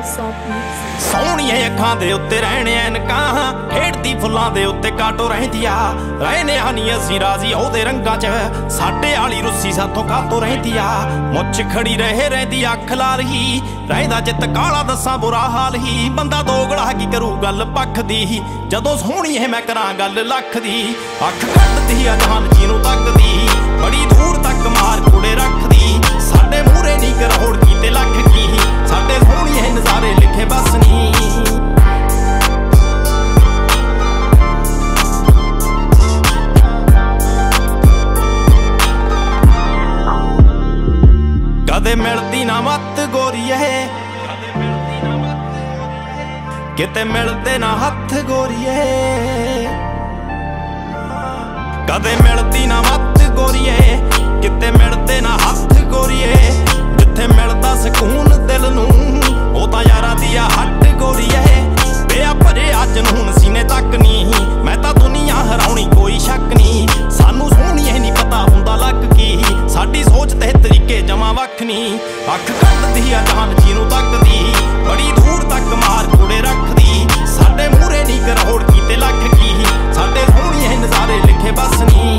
ਸੋਹਣੀਆਂ ਅੱਖਾਂ ਦੇ ਉੱਤੇ ਰਹਿਣੇ ਐਨਕਾਂ, ਖੇਡਦੀ ਫੁੱਲਾਂ ਦੇ ਉੱਤੇ ਕਾਟੋ ਰਹਿੰਦੀ ਆ। ਰਹਿਨੇ ਨਹੀਂ ਅਸੀਂ ਰਾਜ਼ੀ ਉਹਦੇ ਰੰਗਾਂ 'ਚ, ਸਾਡੇ ਵਾਲੀ ਰੁੱਸੀ ਸਾਥੋਂ ਕਾਤੋਂ ਰਹਿੰਦੀ ਆ। ਮੁੱਛ ਖੜੀ ਰਹਿੰਦੀ ਅੱਖ ਲਾਲ ਹੀ, ਰਹਿੰਦਾ ਜਿੱਤ ਕਾਲਾ ਦੱਸਾਂ ਬੁਰਾ ਹਾਲ ਹੀ। ਬੰਦਾ ਦੋਗਲਾ ਕੀ ਕਰੂ ਗੱਲ ਪੱਖ ਦੀ, ਜਦੋਂ ਸੋਹਣੀ ਹੈ ਮੈਂ ਕਰਾਂ ਗੱਲ ਲੱਖ ਦੀ। ਅੱਖ ਕੱਢਦੀ ਆ ਜਹਾਨ ਜੀ ਨੂੰ ਤੱਕਦੀ, ਬੜੀ ਦੂਰ ਤੱਕ ਮਾਰ ਕੁੜੇ ਰੱਖਦੀ। ਸਾਡੇ ਮੂਹਰੇ ਨਹੀਂ ਕਰੋੜ ਕੀ ਤੇ ਲੱਖ ਕੀ, ਸਾਡੇ ਸੋਹਣੀਏ ਨਜ਼ਾਰੇ ਲਿਖੇ ਬਸ ਨੀ। ਕਦੇ ਮਿਲਦੀ ਨਾ ਮੱਤ ਗੋਰੀਏ, ਕਿਤੇ ਮਿਲਦੇ ਨਾ ਹੱਥ ਗੋਰੀਏ। ਕਦੇ ਮਿਲਦੀ ਨਾ ਮੱਤ ਗੋਰੀਏ, ਕਿਤੇ ਮਿਲਦੇ ਨਾ ਹੱਥ ਗੋਰੀਏ। ਜਿੱਥੇ ਮਿਲਦਾ ਸਕੂਨ ਦਿਲ ਨੂੰ, ਉਹ ਤਾਂ ਯਾਰਾਂ ਦੀ ਆ ਹੱਟ ਗੋਰੀਏ। ਪਿਆ ਭਰਿਆ ਜਨੂਨ ਸੀਨੇ ਤੱਕ ਨੀ, ਮੈਂ ਤਾਂ ਦੁਨੀਆ ਹਰਾਉਣੀ ਕੋਈ ਸ਼ੱਕ ਨੀ। ਸਾਨੂੰ ਸੋਹਣੀਏ ਨੀ ਪਤਾ ਹੁੰਦਾ ਲੱਗ ਕੀ, ਸਾਡੀ ਸੋਚ ਤੇ ਤਰੀਕੇ ਜਮਾਂ ਵੱਖ ਨੀ। ਅੱਖ ਕੱਢਦੀ ਆ ਜਾਨ ਜੀ ਨੂੰ ਤੱਕਦੀ, ਬੜੀ ਦੂਰ ਤੱਕ ਮਾਰ ਕੁੜੇ ਰੱਖਦੀ। ਸਾਡੇ ਮੂਹਰੇ ਨੀ ਕਰੋੜ ਕੀ ਤੇ ਲੱਖ ਕੀ, ਸਾਡੇ ਸੋਹਣੀਏ ਨਜ਼ਾਰੇ ਲਿਖੇ ਬਸ ਨੀ।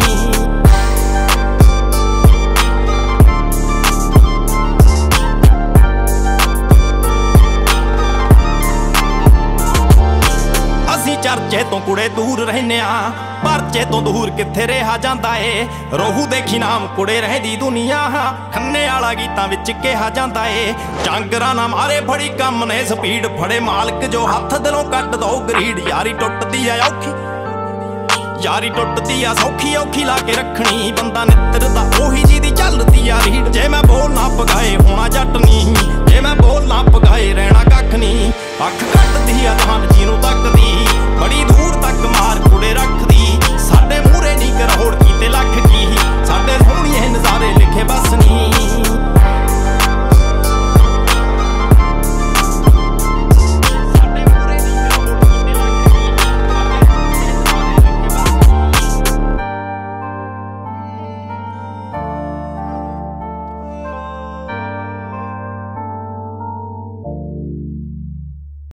ਚਰਚੇ ਤੋਂ ਕੁੜੇ ਦੂਰ ਰਹਿੰਦੇ ਆ, ਪਰਚੇ ਤੋਂ ਦੂਰ ਕਿੱਥੇ ਰਿਹਾ ਜਾਂਦਾ ਏ। ਰੋਹੂ ਦੇਖੀ ਨਾਮ ਕੁੜੇ ਰਹਿੰਦੀ ਦੁਨੀਆ, ਖੰਨੇ ਵਾਲਾ ਗੀਤਾਂ ਵਿੱਚ ਕਿਹਾ ਜਾਂਦਾ ਏ। ਚਾਂਗਰਾਂ ਨਾ ਮਾਰੇ ਫੜੀ ਕੰਮ ਨੇ ਸਪੀਡ, ਫੜੇ ਮਾਲਕ ਜੋ ਹੱਥ ਦਿਲੋਂ ਕੱਢ ਦੋ ਗਰੀਡ। ਯਾਰੀ ਟੁੱਟਦੀ ਆ ਔਖੀ, ਯਾਰੀ ਟੁੱਟਦੀ ਆ ਸੌਖੀ ਔਖੀ ਲਾ ਕੇ ਰੱਖਣੀ। ਬੰਦਾ ਨਿੱਤਰਦਾ ਉਹੀ ਜੀ ਦੀ ਚੱਲਦੀ ਆ ਰੀਡ। ਜੇ ਮੈਂ ਬੋਲ ਨਾ ਪਗਾਏ ਹੋਣਾ ਜੱਟ ਨੀ, ਜੇ ਮੈਂ ਬੋਲ ਨਾ ਪਗਾਏ ਰਹਿਣਾ ਕੱਖ ਨੀ। ਅੱਖ